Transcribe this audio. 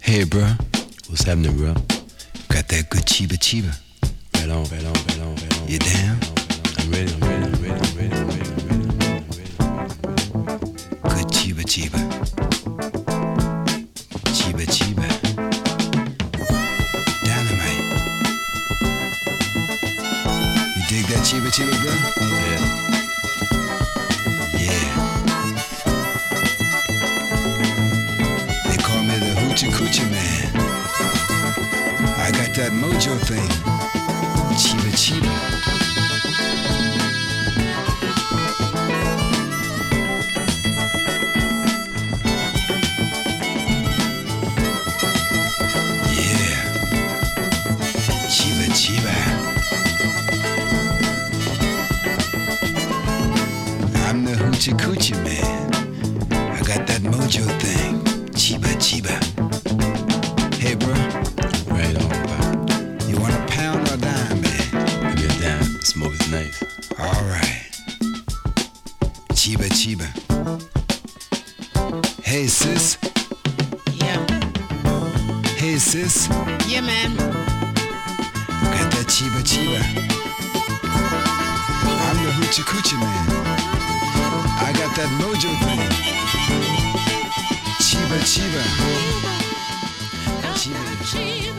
Hey, bro. What's happening, bro? Got that good chiba chiba. Right on, right on, right on, right on. You down? I'm ready, I'm ready, I'm ready, I'm ready, I'm ready, I'm ready, I'm ready, I'm ready, I'm ready. Good chiba chiba. Chiba chiba. Dynamite. You dig that chiba chiba, bro? Yeah. Hoochie Coochie Man. I got that mojo thing. Chiba chiba. Yeah. Chiba chiba. I'm the Hoochie Coochie Man. I got that mojo thing. Chiba chiba. Hey, bro. Right on, bro. You want a pound or a dime, man? Give me a dime. The smoke is nice. All right. Chiba, chiba. Hey, sis. Yeah. Hey, sis. Yeah, man. Got that chiba, chiba. I'm the Hoochie Coochie Man. I got that mojo thing. Chiba, chiba. Chiba.